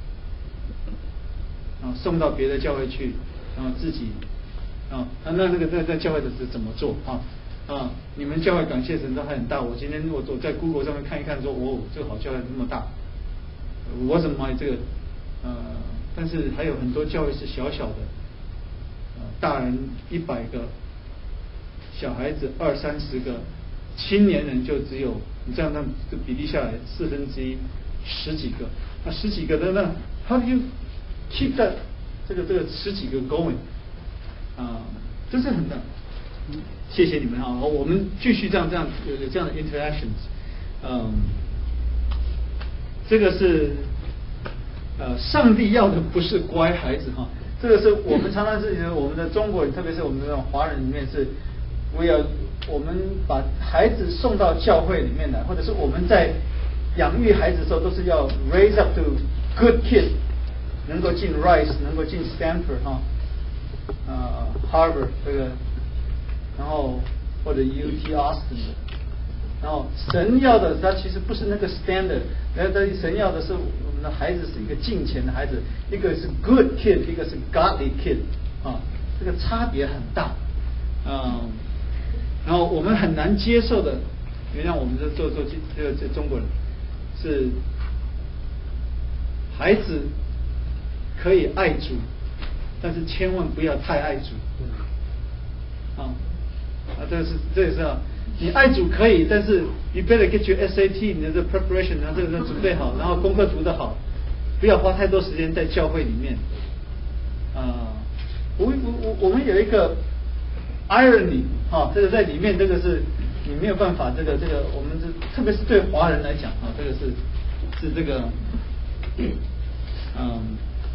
啊，送到别的教会去，然后自己啊，那那个在在教会的是怎么做啊？啊，你们教会感谢神都还很大，我今天我我在 Google 上面看一看说，哦，这个好教会那么大。我怎么买这个？呃，但是还有很多教会是小小的，呃，大人一百个，小孩子二三十个，青年人就只有你这样那这比例下来四分之一，十几个，那十几个的那 how do you keep that 这个这个十几个 going 啊、呃，这是很大。谢谢你们啊，我们继续这样这样有有这样的 interactions， 嗯。这个是呃，上帝要的不是乖孩子哈，这个是我们常常是我们的中国人，特别是我们这种华人里面是，我要我们把孩子送到教会里面来，或者是我们在养育孩子的时候，都是要 raise up to good kid， 能够进 Rice， 能够进 Stanford 哈，呃 Harvard 这个，然后或者 U T Austin 的。然后神要的，他其实不是那个 standard， 那他神要的是我们的孩子是一个敬虔的孩子，一个是 good kid， 一个是 godly kid， 啊，这个差别很大，嗯，然后我们很难接受的，原谅我们这做做这个这中国人，是孩子可以爱主，但是千万不要太爱主，啊，啊，这是这也是啊。你爱主可以，但是 you better get your S A T， 你的这 preparation， 然后这个准备好，然后功课读得好，不要花太多时间在教会里面。啊、呃，我我我我们有一个 irony 哈、哦，这个在里面，这个是你没有办法，这个这个我们这特别是对华人来讲啊、哦，这个是是这个，嗯，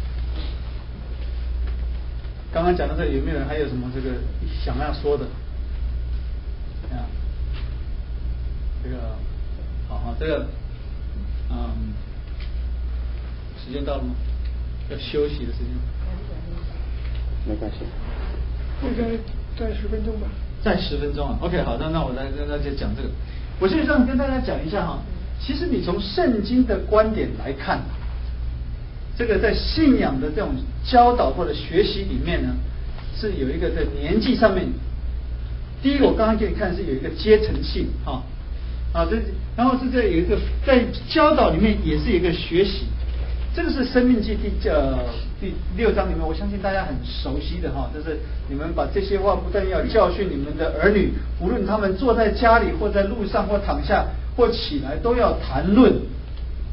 刚刚讲到这里，有没有人还有什么这个想要说的？啊。这个，好好，这个，嗯，时间到了吗？要休息的时间。 没关系。 大概再十分钟吧。 再十分钟啊 ，OK， 好，那那我来跟大家讲这个。我现在想跟大家讲一下哈，其实你从圣经的观点来看，这个在信仰的这种教导或者学习里面呢，是有一个在年纪上面。第一个，我刚刚给你看是有一个阶层性哈。啊，这然后是这有一个在教导里面也是有一个学习，这个是《生命记》第呃第六章里面，我相信大家很熟悉的哈，就是你们把这些话不但要教训你们的儿女，无论他们坐在家里或在路上或躺下或起来，都要谈论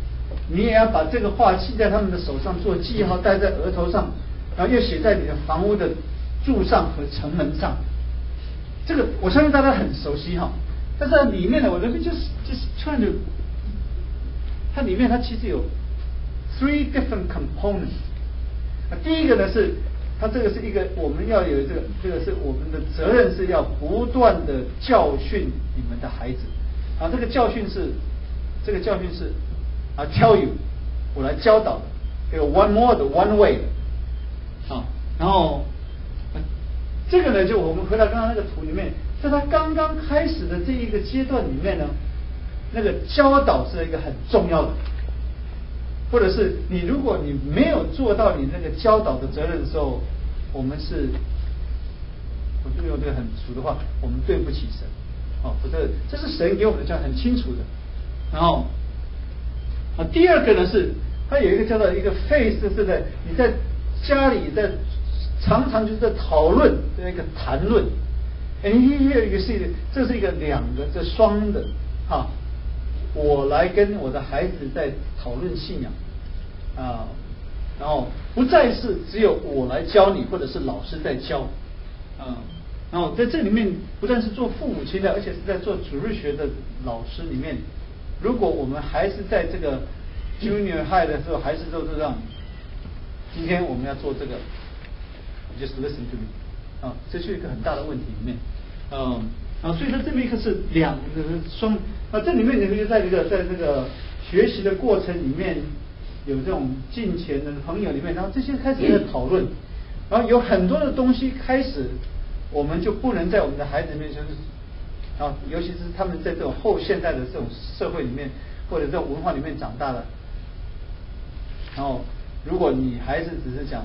你也要把这个话记在他们的手上做记号，戴在额头上，然后又写在你的房屋的柱上和城门上。这个我相信大家很熟悉哈，但是里面呢，我认为就是就是突然就，它里面它其实有 three different components。第一个呢是，它这个是一个我们要有这个这个是我们的责任是要不断的教训你们的孩子啊，这个教训是这个教训是啊 tell you 我来教导的，这个 one more 的 one way 的啊，然后。这个呢，就我们回到刚刚那个图里面，在他刚刚开始的这一个阶段里面呢，那个教导是一个很重要的，或者是你如果你没有做到你那个教导的责任的时候，我们是，我就用这个很俗的话，我们对不起神，哦，不是，这是神给我们的教很清楚的。然后啊，第二个呢是，它有一个叫做一个 phase， 是在你在家里在。常常就是在讨论这一个谈论，哎，你有一个是，这是一个两个这双的哈，我来跟我的孩子在讨论信仰啊，然后不再是只有我来教你，或者是老师在教啊，然后在这里面不但是做父母亲的，而且是在做主日学的老师里面，如果我们还是在这个 junior high 的时候，还是都是这样，今天我们要做这个。Just listen to me， 啊，这是一个很大的问题里面，嗯，啊，所以说这么一个是两个双，啊，这里面你会在这个在这个学习的过程里面有这种敬虔的朋友里面，然后这些开始在讨论，然后有很多的东西开始，我们就不能在我们的孩子面前，啊，尤其是他们在这种后现代的这种社会里面或者这种文化里面长大的，然后如果你孩子只是讲。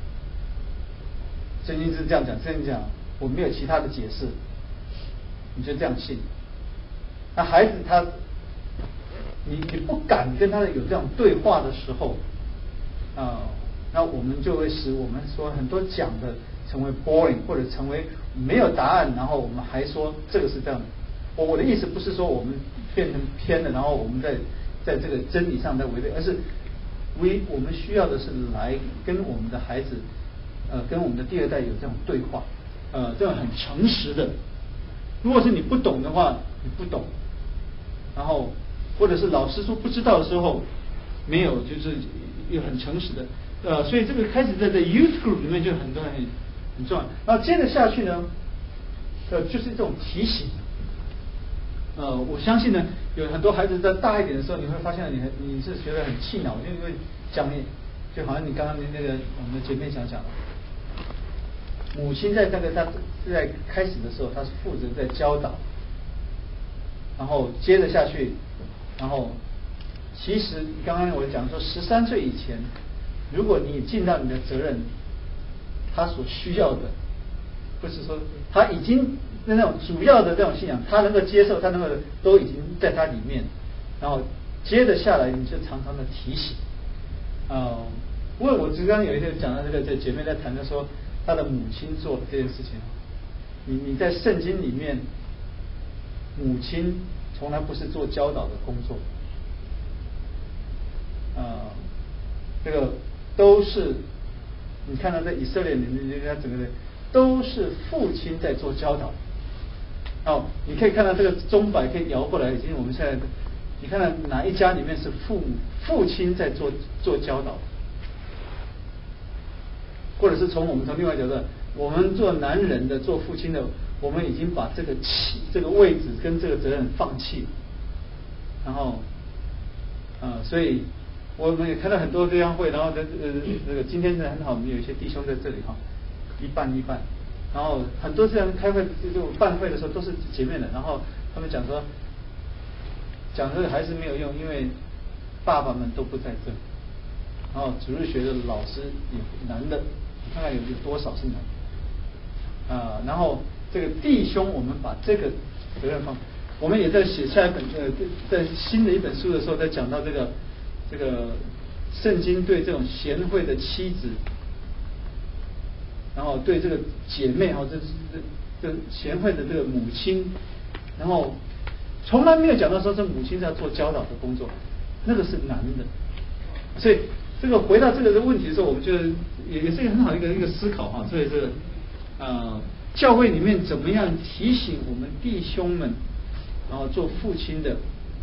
圣经是这样讲，圣经讲我没有其他的解释，你就这样信。那孩子他，你你不敢跟他有这样对话的时候，啊、呃，那我们就会使我们说很多讲的成为 boring， 或者成为没有答案，然后我们还说这个是这样的。我我的意思不是说我们变成偏了，然后我们在在这个真理上在违背，而是we我们需要的是来跟我们的孩子。呃，跟我们的第二代有这种对话，呃，这样很诚实的。如果是你不懂的话，你不懂，然后或者是老师说不知道的时候，没有就是又很诚实的，呃，所以这个开始在这 youth group 里面就很多人很很重要。然后接着下去呢，呃，就是这种提醒。呃，我相信呢，有很多孩子在大一点的时候，你会发现你你是觉得很气恼，因为讲你就好像你刚刚那个我们的姐妹想讲的。母亲在那个她在开始的时候，她是负责在教导，然后接着下去，然后其实刚刚我讲说，十三岁以前，如果你尽到你的责任，他所需要的，不是说他已经那种主要的这种信仰，他能够接受，他能够都已经在他里面，然后接着下来，你就常常的提醒，啊、呃，不过我刚刚有一天讲到这个，这姐妹在谈的说。他的母亲做的这件事情，你你在圣经里面，母亲从来不是做教导的工作，啊、呃，这个都是你看到在以色列里面，人家整个人都是父亲在做教导。哦，你可以看到这个钟摆可以摇过来，已经我们现在你看到哪一家里面是父母父亲在做做教导？或者是从我们从另外角度，我们做男人的、做父亲的，我们已经把这个气、这个位置跟这个责任放弃，然后，呃，所以我们也看到很多这样会，然后这呃这个今天呢很好，我们有一些弟兄在这里哈，一半一半，然后很多这样开会就办会的时候都是姐妹的，然后他们讲说，讲这个还是没有用，因为爸爸们都不在这，然后主日学的老师也男的。看看有有多少是男的啊、呃？然后这个弟兄，我们把这个责任放，我们也在写下一本呃，在新的一本书的时候，在讲到这个这个圣经对这种贤惠的妻子，然后对这个姐妹哈，这这这贤惠的这个母亲，然后从来没有讲到说这母亲是要做教导的工作，那个是男的， 所以这个回到这个的问题的时候，我们就也也是一个很好的一个一个思考哈。所以这个呃，教会里面怎么样提醒我们弟兄们，然后做父亲的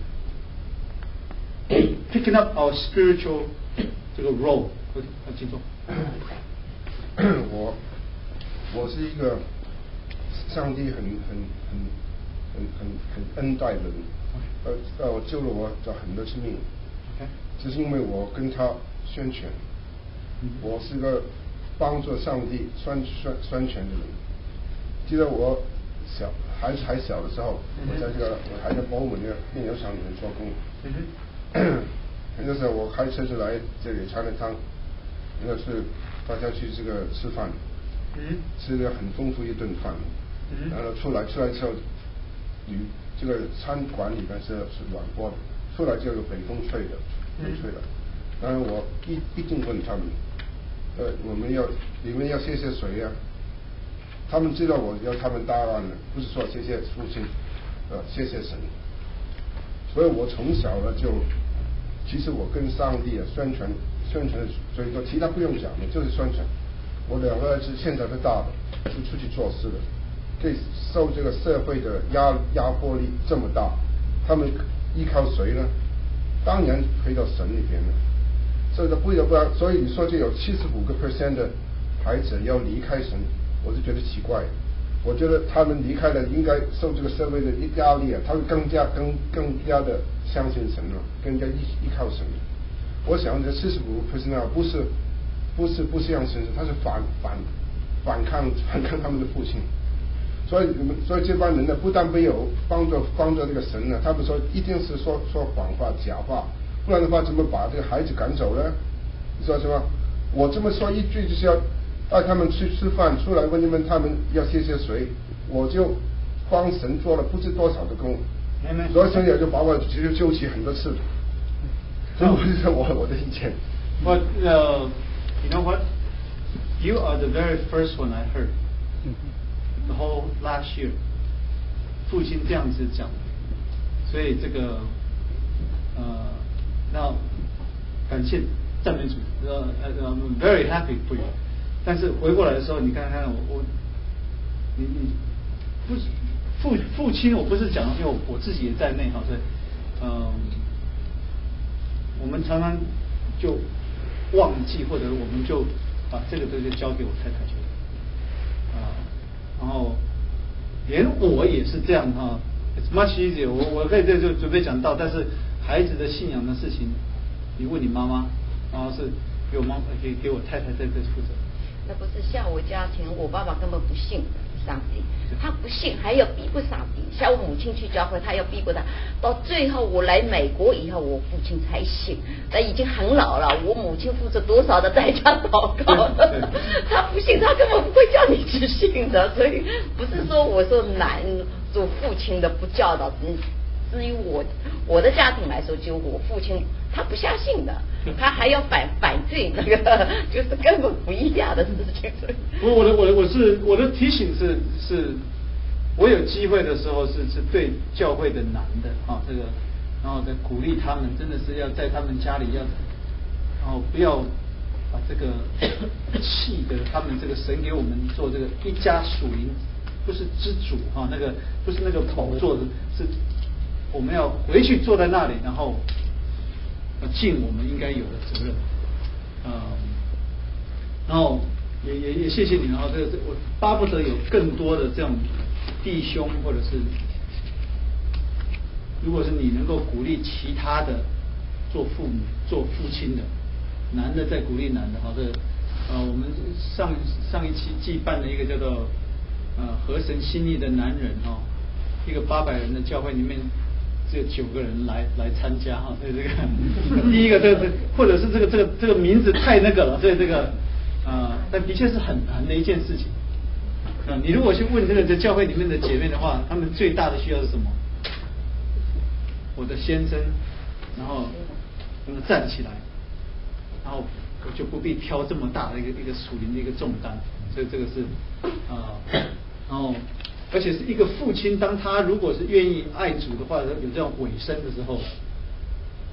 ，picking up our spiritual 这个 role， 要记住。 我我是一个上帝很很很很很很恩待的人，呃呃，我救了我的很多生命，只是因为我跟他宣传，我是个帮助上帝宣宣宣传的人。记得我小孩子还小的时候，我在这个我还在博物馆的炼油厂里面做工，那时候我开车子来这里茶汤，那个是大家去这个吃饭，吃了很丰富一顿饭，然后出来出来之后，与这个餐馆里面是是软和的，出来就有北风吹的，风吹的，然后我一一定问他们，呃，我们要你们要谢谢谁呀、啊？他们知道我要他们答案了，不是说谢谢父亲，呃，谢谢神。所以我从小呢就，其实我跟上帝啊宣传宣传最多，其他不用讲的，就是宣传。我两个儿子现在都大了，就出去做事了，可以受这个社会的压压迫力这么大，他们依靠谁呢？当然回到神里边了。所以不得不然，所以你说就有七十五个 percent 的孩子要离开神，我就觉得奇怪。我觉得他们离开了，应该受这个社会的压力啊，他们更加更更加的相信神了，更加依依靠神。我想这七十五 percent 啊，不是不是不相信神，他是反反反抗反抗他们的父亲。所以你们所以这帮人呢，不但没有帮助帮助这个神呢，他们说一定是说说谎话假话，不然的话怎么把这个孩子赶走呢？你说什么？我这么说一句就是要带他们去吃饭，出来问你们他们要谢谢谁，我就帮神做了不知多少的工，所以神也就把我直接救起很多次。所以我就说我我的意见。 But uh, you know what? You are the very first one I heard. The whole last year. 父亲这样子讲，所以这个呃，那感谢赞美主，呃呃 ，I'm very happy for you。但是回过来的时候，你看看我我，你你不是父父亲，我不是讲，因为我自己也在内哈，所以嗯、呃，我们常常就忘记，或者我们就把这个东西交给我太太去了，啊、呃，然后连我也是这样哈 ，It's much easier 我。我我可以这就准备讲到，但是孩子的信仰的事情，你问你妈妈，然后是给我妈给给我太太在这负责。 那不是像我家庭，我爸爸根本不信上帝，他不信，还要逼迫上帝。像我母亲去教会，他要逼迫他。到最后我来美国以后，我父亲才信。但已经很老了，我母亲付出多少的代价祷告的，他不信，他根本不会叫你去信的。所以不是说我说难做父亲的不教导。嗯，至于我我的家庭来说，就我父亲他不相信的。他还要反反对那个，就是根本不一样的事情。 我我的我的我是我的提醒是是，我有机会的时候是是对教会的男的啊这个，然后再鼓励他们，真的是要在他们家里要，然后不要把这个气的他们这个神给我们做这个一家属灵，不是之主哈、啊、那个不是那个宝座的，是我们要回去坐在那里，然后。要尽我们应该有的责任，嗯，然后也也也谢谢你，然后这个我巴不得有更多的这种弟兄，或者是如果是你能够鼓励其他的做父母、做父亲的，男的在鼓励男的，好，这呃我们上上一期季办的一个叫做呃合神心意的男人哈，一个八百人的教会里面。只有九个人来来参加哈，所以这个第一个这个或者是这个这个这个名字太那个了，所以这个啊、呃，但的确是很难的一件事情啊。你如果去问这个在教会里面的姐妹的话，她们最大的需要是什么？我的先生，然后能够站起来，然后我就不必挑这么大的一个一个属灵的一个重担，所以这个是啊、呃，然后。而且是一个父亲，当他如果是愿意爱主的话，有这种委身的时候，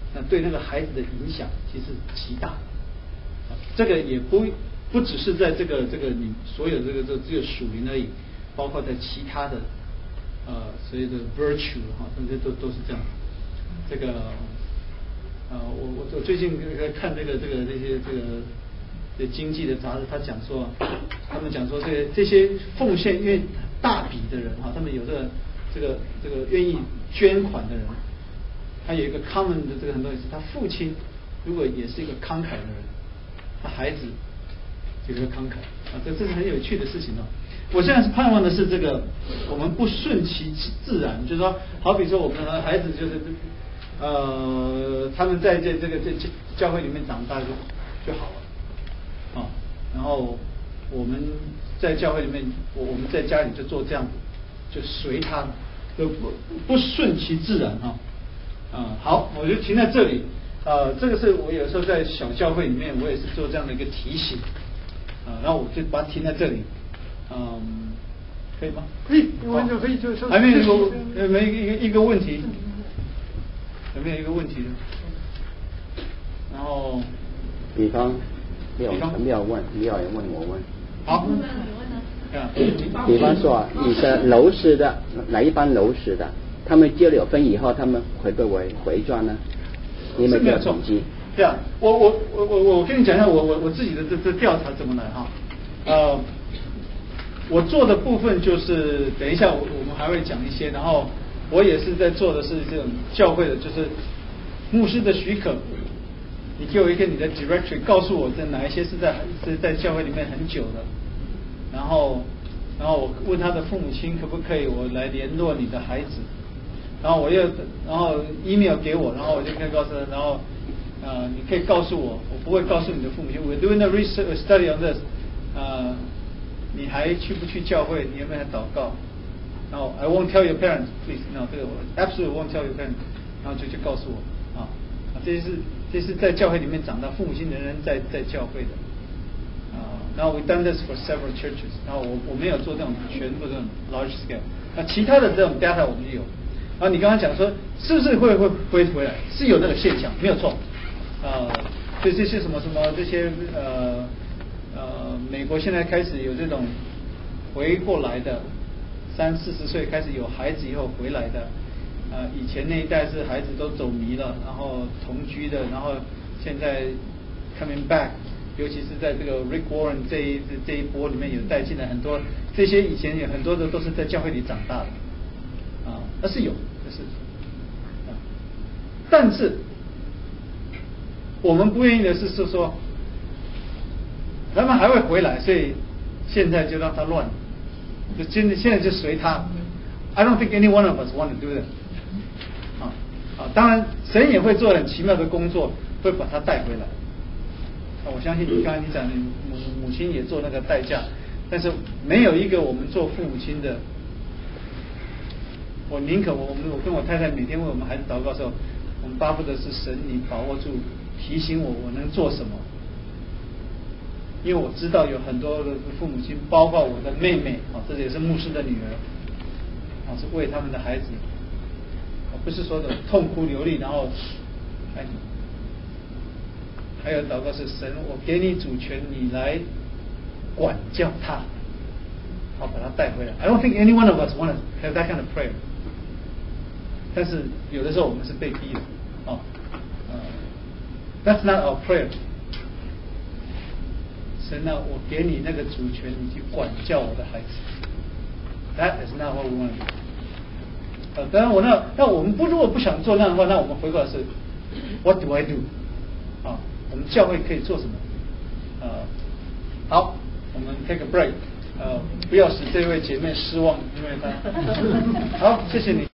那对那个孩子的影响其实极大。这个也不不只是在这个这个你所有这个这只有属灵而已，包括在其他的呃所谓的 virtue 哈，这些都都是这样。这个呃我我我最近在看这个这个这些这个这经济的杂志，他讲说，他们讲说这这些奉献因为大笔的人哈，他们有这个这个这个愿意捐款的人，他有一个 common 的这个很多东西，他父亲如果也是一个慷慨的人，他孩子就会慷慨啊，这这是很有趣的事情哦。我现在是盼望的是这个，我们不顺其自然，就是说，好比说我们的孩子就是呃，他们在这这个这教会里面长大就就好了啊，然后我们在教会里面，我我们在家里就做这样子，就随他，就不不顺其自然啊啊。好，我就停在这里。呃，这个是我有时候在小教会里面，我也是做这样的一个提醒，啊，然后我就把它停在这里，嗯，可以吗？ 可以，你完全可以就说。 还没有一个有没有一个一个问题？有没有一个问题呢？然后， 比方，没有没有问，没有人问我问。 好。 比方说，你是楼市的，哪一般楼市的，他们结了婚以后，他们会不会回转呢？你们有统计？ 对啊，我我我我我跟你讲一下我我我自己的这这调查怎么来哈，呃，我做的部分就是等一下我我们还会讲一些，然后我也是在做的是这种教会的，就是牧师的许可，你给我一个你的 directory， 告诉我这哪一些是在是在教会里面很久的，然后然后我问他的父母亲可不可以我来联络你的孩子。然后我又，然后 email 给我，然后我就可以告诉他，然后，呃，你可以告诉我，我不会告诉你的父母亲。We're doing a research study on this， 呃，你还去不去教会？你有没有祷告？然后 I won't tell your parents, please。no， 这个我 absolutely won't tell your parents。然后就去告诉我，啊，这些是这是在教会里面长大，父母亲仍然在在教会的，啊，然后 we done this for several churches。然后我我没有做这种全部这种 large scale， 那其他的这种 data 我们就有。啊，你刚刚讲说是不是会会会回来？是有那个现象，没有错。呃，所以这些什么什么这些呃呃，美国现在开始有这种回过来的，三四十岁开始有孩子以后回来的。呃，以前那一代是孩子都走迷了，然后同居的，然后现在 coming back， 尤其是在这个 Rick Warren 这一这一波里面有带进来很多，这些以前有很多的都是在教会里长大的。啊，那是有，那是，啊，但是我们不愿意的是是说，他们还会回来，所以现在就让他乱，就现在现在就随他。I don't think any one of us want to do that。啊啊，当然神也会做很奇妙的工作，会把他带回来。啊，我相信你刚才你讲的母母亲也做那个代价，但是没有一个我们做父母亲的。我宁可我我们我跟我太太每天为我们孩子祷告的时候，我们巴不得是神你把握住，提醒我我能做什么。因为我知道有很多的父母亲，包括我的妹妹啊，这也是牧师的女儿，啊，是为他们的孩子，啊，不是说的痛哭流涕，然后，哎，还有祷告是神，我给你主权，你来管教他，好把他带回来。I don't think any one of us want to have that kind of prayer。但是有的时候我们是被逼的，哦，呃 ，That's not our prayer。神啊，我给你那个主权，你去管教我的孩子。That is not what we want to do。呃，当然我那那我们不如果不想做那样的话，那我们回过来是 What do I do？ 啊，我们教会可以做什么？呃，好，我们 take a break。呃，不要使这位姐妹失望，因为她好，谢谢你。